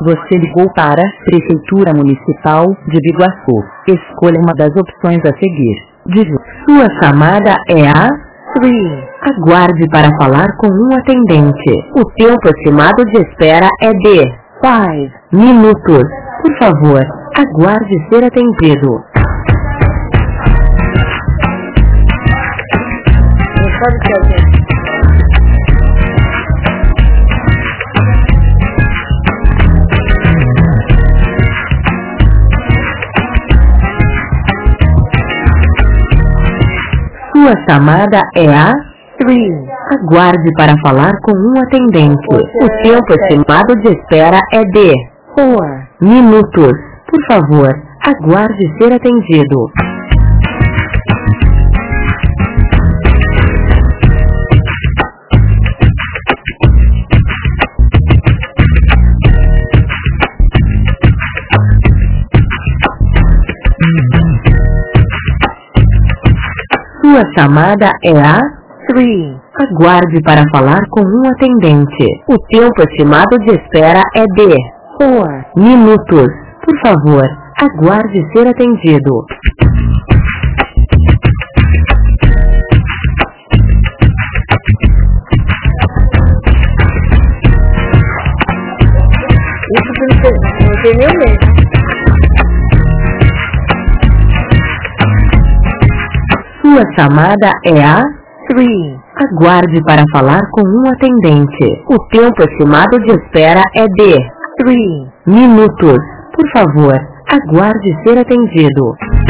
Você ligou para Prefeitura Municipal de Biguaçu. Escolha uma das opções a seguir. Sua chamada é a 3. Aguarde para falar com um atendente. O tempo estimado de espera é de 5 minutos. Por favor, aguarde ser atendido. Não sabe o que é, gente? Sua chamada é a 3. Aguarde para falar com um atendente. O tempo estimado de espera é de 4 minutos. Por favor, aguarde ser atendido. Sua chamada é a 3. Aguarde para falar com um atendente. O tempo estimado de espera é de 4 minutos. Por favor, aguarde ser atendido. Isso não tem nem medo. Sua chamada é a 3. Aguarde para falar com um atendente. O tempo estimado de espera é de 3 minutos. Por favor, aguarde ser atendido.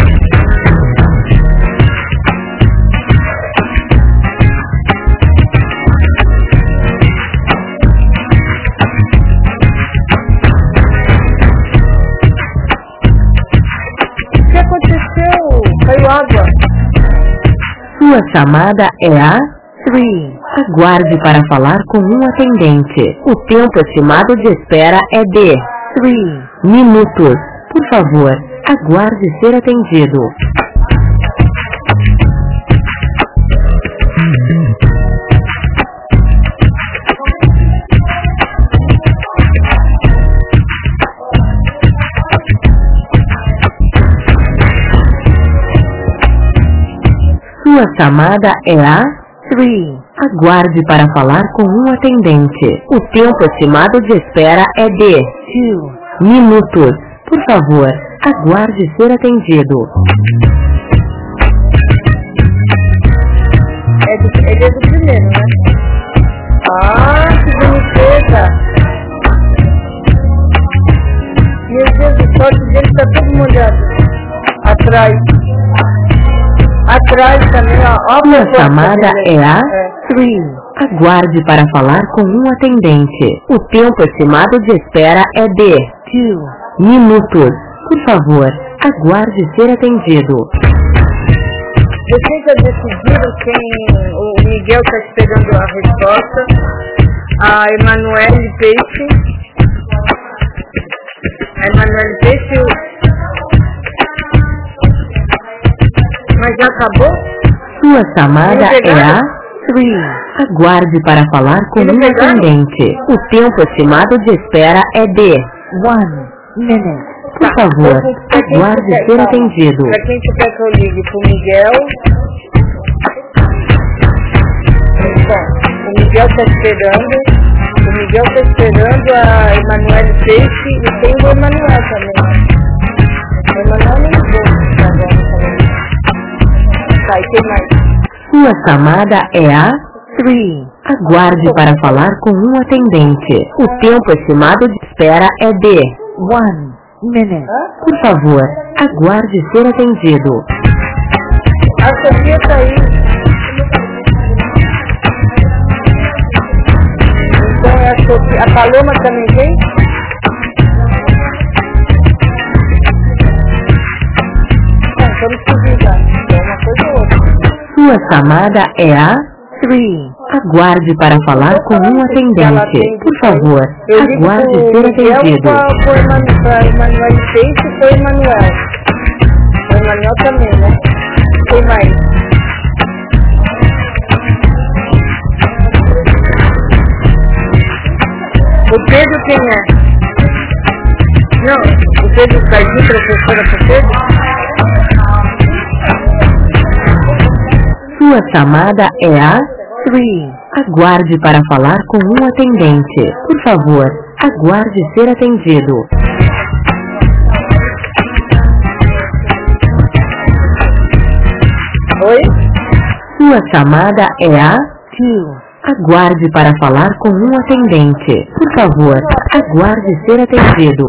O que aconteceu? Caiu água. Sua chamada é a 3. Aguarde para falar com um atendente. O tempo estimado de espera é de 3 minutos. Por favor, aguarde ser atendido. Sua chamada é a 3. Aguarde para falar com um atendente. O tempo estimado de espera é de 2 minutos. Por favor, aguarde ser atendido. Ele é do primeiro, né? Ah, que boniteza! Meu Deus, o corte dele está todo molhado. Atrás. Atrás também, ó. Sua chamada é a 3. Aguarde para falar com um atendente. O tempo estimado de espera é de 2 minutos. Por favor, aguarde ser atendido. Vocês já decidiram quem o Miguel está esperando a resposta? A Emanuele Peixe. A Emanuele Peixe. Mas já acabou? Sua chamada é a 3. Aguarde para falar com um atendente. O tempo estimado de espera é de 1 minute. Por favor, aguarde ser atendido. Para quem quer que eu ligue pro Miguel. Bom, o Miguel está esperando. O Miguel está esperando a Emanuele Peixe e tem o Emanuel também. O Emanuel não ligou agora também. Tá, e tem mais? Sua chamada é a 3. Aguarde para falar com um atendente. O tempo estimado de espera é de 1 minute. Por favor, aguarde ser atendido. A Sofia tá aí. Então é a Sofia. A Paloma também vem? Não, vamos subir já. É uma coisa ou outra. Sua chamada é a 3. Aguarde para falar com um atendente. Por favor, aguarde ser atendido. Para Emanuele Peixe e para Emanuel. O Emanuel também, né? Tem mais. O Pedro quem é? Não, o Pedro Cardim, professora pro Pedro? Sua chamada é a 3. Aguarde para falar com um atendente. Por favor, aguarde ser atendido. Oi? Sua chamada é a 2. Aguarde para falar com um atendente. Por favor, aguarde ser atendido.